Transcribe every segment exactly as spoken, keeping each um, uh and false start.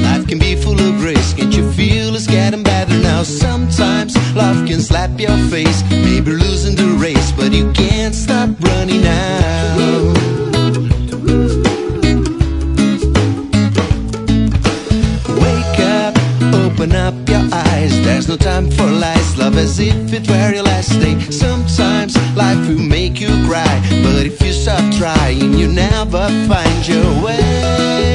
life can be full of grace. Can't you feel it's getting better now? Sometimes love can slap your face, maybe losing the race, but you can't stop running now. Wake up, open up your eyes, there's no time for lies. Love as if it were your last day. Sometimes life will make you cry, but if you stop trying, you never find your way.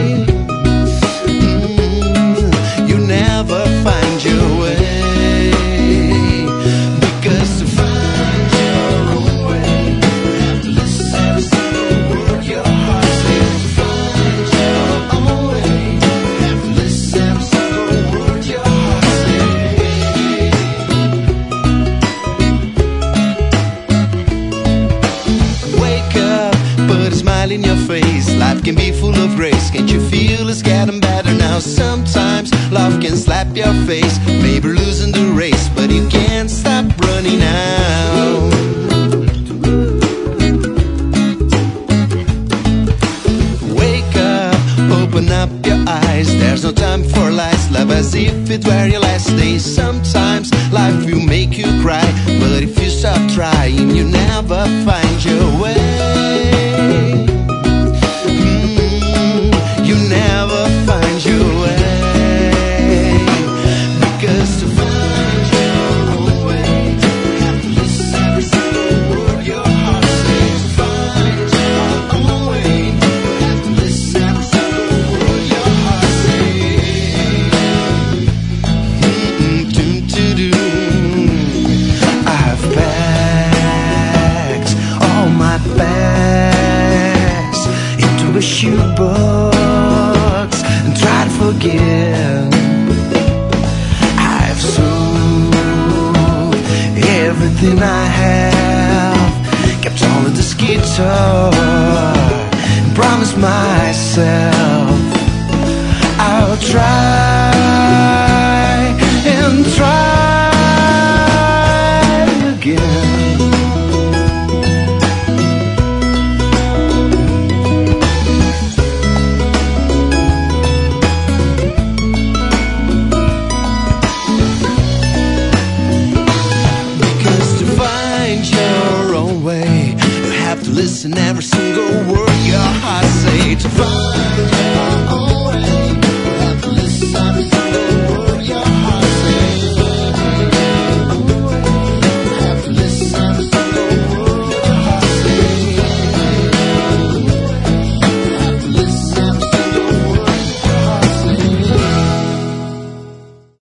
Mm, you never find your way. Because to find your own way, you have to listen to every single word your heart says. To find your own way, you have to listen to every single word your heart says. Wake up, put a smile in your face. Life can be full of grace. Can't you feel it's getting better now? Sometimes love can slap your face, maybe losing the race, but you can't stop running now. Wake up, open up your eyes, there's no time for lies. Love as if it were your last day. Sometimes life will make you cry, but if you stop trying, you never find your way. Mm, you never find your way. Because to find your own way, you have to listen to every single word your heart says. To find your own way, you have to listen to every single word your heart says. Mm-mm, doo-doo-doo. I have packed all my bags into a shoebox and try to forget. I've sold everything I have, kept all of this guitar, and promised myself I'll try